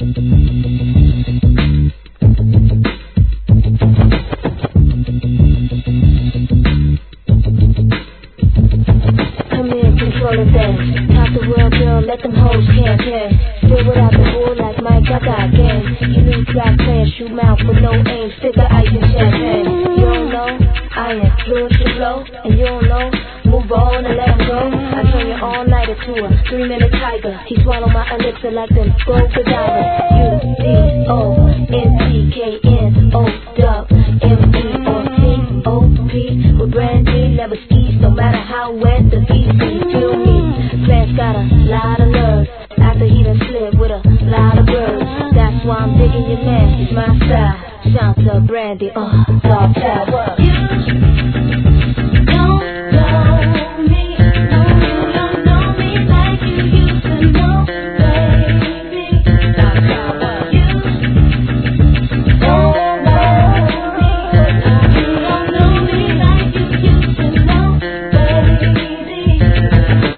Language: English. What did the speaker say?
Let them hoes campaign. Still without the bull like Mike, I got game. You new track players shoot mouth with no aim. Figure ice and champagne. You don't know, I influence your flow. And you don't know, move on and let him go. I turn you all nighter to a 3-minute tiger. He swallow my elixir like them gold divers. UDONTICKNO-MEOTOP. With Brandy, never skis, no matter how wet the beat. Feel me, Flash got a lot of love. After he done slid with a lot of birds. That's why I'm digging your man, it's my style. Shout to Brandy, dog power.